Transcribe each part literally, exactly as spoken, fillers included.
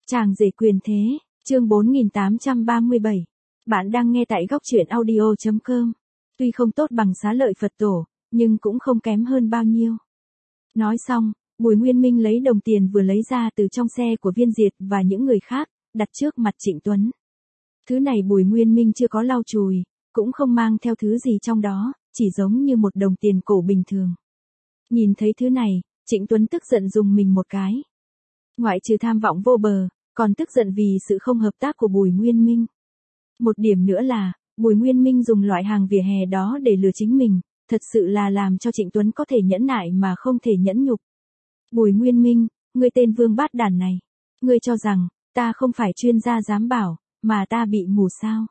Chàng rể quyền thế, chương bốn nghìn tám trăm ba mươi bảy. Bạn đang nghe tại góc truyện audio chấm com. Tuy không tốt bằng Xá Lợi Phật Tổ, nhưng cũng không kém hơn bao nhiêu. Nói xong, Bùi Nguyên Minh lấy đồng tiền vừa lấy ra từ trong xe của Viên Diệt và những người khác, đặt trước mặt Trịnh Tuấn. Thứ này Bùi Nguyên Minh chưa có lau chùi, cũng không mang theo thứ gì trong đó, chỉ giống như một đồng tiền cổ bình thường. Nhìn thấy thứ này, Trịnh Tuấn tức giận rùng mình một cái. Ngoại trừ tham vọng vô bờ, còn tức giận vì sự không hợp tác của Bùi Nguyên Minh. Một điểm nữa là, Bùi Nguyên Minh dùng loại hàng vỉa hè đó để lừa chính mình, thật sự là làm cho Trịnh Tuấn có thể nhẫn nại mà không thể nhẫn nhục. Bùi Nguyên Minh, ngươi tên vương bát đản này, ngươi cho rằng, ta không phải chuyên gia giám bảo, mà ta bị mù sao?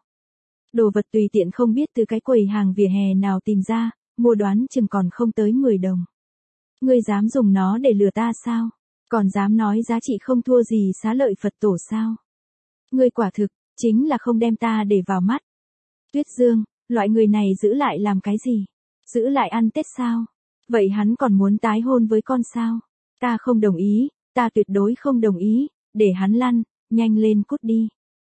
Đồ vật tùy tiện không biết từ cái quầy hàng vỉa hè nào tìm ra, mua đoán chừng còn không tới mười đồng. Ngươi dám dùng nó để lừa ta sao? Còn dám nói giá trị không thua gì Xá Lợi Phật Tổ sao? Ngươi quả thực, chính là không đem ta để vào mắt. Tuyết Dương, loại người này giữ lại làm cái gì? Giữ lại ăn Tết sao? Vậy hắn còn muốn tái hôn với con sao? Ta không đồng ý, ta tuyệt đối không đồng ý, để hắn lăn, nhanh lên cút đi.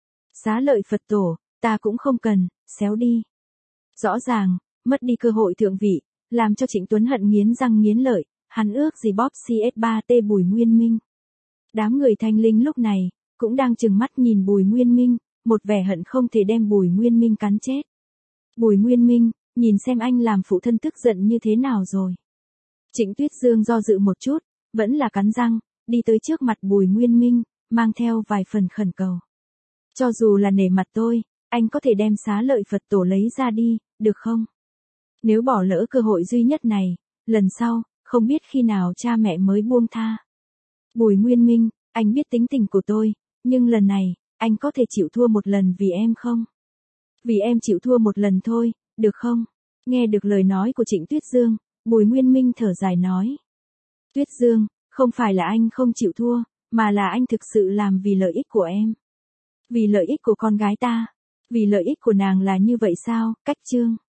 Xá Lợi Phật Tổ, ta cũng không cần, xéo đi. Rõ ràng, mất đi cơ hội thượng vị, làm cho Trịnh Tuấn hận nghiến răng nghiến lợi, hắn ước gì bóp xê ét ba tê Bùi Nguyên Minh. Đám người Thanh Linh lúc này, cũng đang trừng mắt nhìn Bùi Nguyên Minh, một vẻ hận không thể đem Bùi Nguyên Minh cắn chết. Bùi Nguyên Minh, nhìn xem anh làm phụ thân tức giận như thế nào rồi. Trịnh Tuyết Dương do dự một chút, vẫn là cắn răng, đi tới trước mặt Bùi Nguyên Minh, mang theo vài phần khẩn cầu. Cho dù là nể mặt tôi, anh có thể đem Xá Lợi Phật Tổ lấy ra đi, được không? Nếu bỏ lỡ cơ hội duy nhất này, lần sau, không biết khi nào cha mẹ mới buông tha. Bùi Nguyên Minh, anh biết tính tình của tôi, nhưng lần này, anh có thể chịu thua một lần vì em không? Vì em chịu thua một lần thôi, được không? Nghe được lời nói của Trịnh Tuyết Dương, Bùi Nguyên Minh thở dài nói. Tuyết Dương, không phải là anh không chịu thua, mà là anh thực sự làm vì lợi ích của em. Vì lợi ích của con gái ta. Vì lợi ích của nàng là như vậy sao, Cách Chương?